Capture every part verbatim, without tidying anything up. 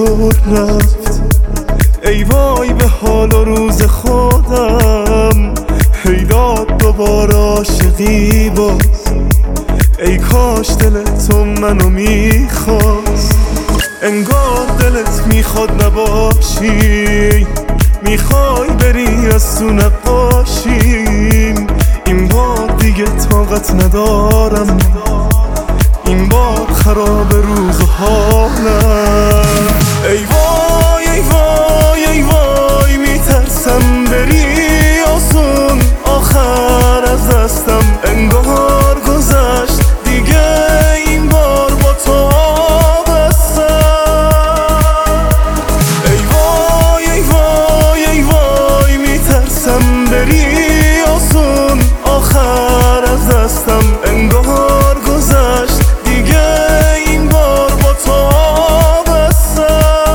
چطور رفت؟ ای وای به حال و روز خودم، هی داد دوباره عاشقی باز. ای کاش دل تو منو میخواست، انگار دلت میخواد نباشی، میخوای بری از تو نقاشیم. این بار دیگه طاقت ندارم، این بار خراب روز و حالم. ای وای ای وای ای وای میترسم بری آسون، آخر از دستم انگار گذشت دیگه، این بار با تو بستم. ای وای ای وای ای وای میترسم بری آسون، آخر از دستم انگار گذشت دیگه، این بار با تو بستم.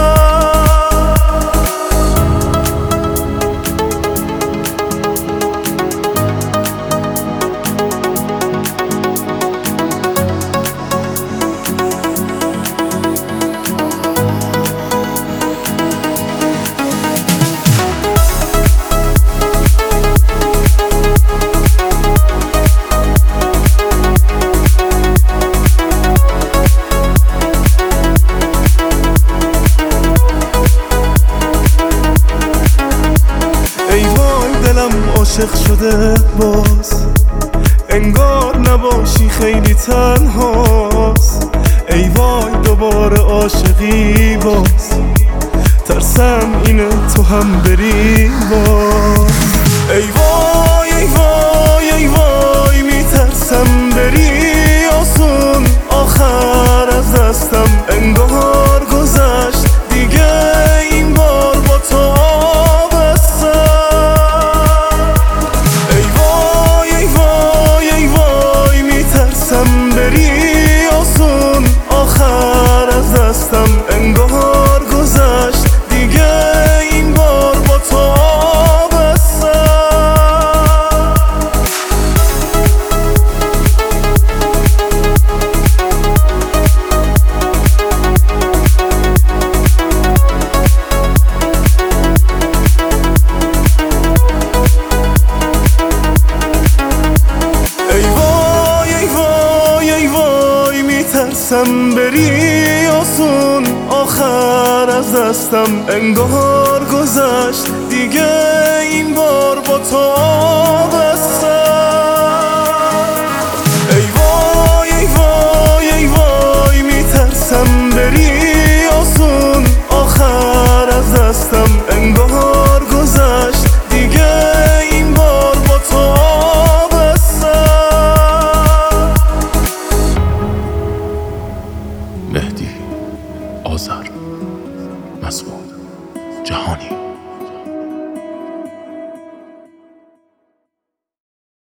عاشق شده باز، انگار نباشی خیلی تنهاست. ای وای دوباره عاشقی باز، ترسم اینه تو هم بری باز. ای وای ای وای ای وای میترسم بری آسون، آخر از دستم انگار گذشت دیگه، این بار با تو انگار گذشت دیگه، این بار با تو بستم. ای وای ای وای ای وای میترسم بری آسون، آخر از دستم انگار گذشت دیگه، این بار با تو بستم. ای وای ای وای ای وای میترسم بری آسون، آخر از دستم انگار گذشت دیگه، این بار با تو بستم. مهدی آذر.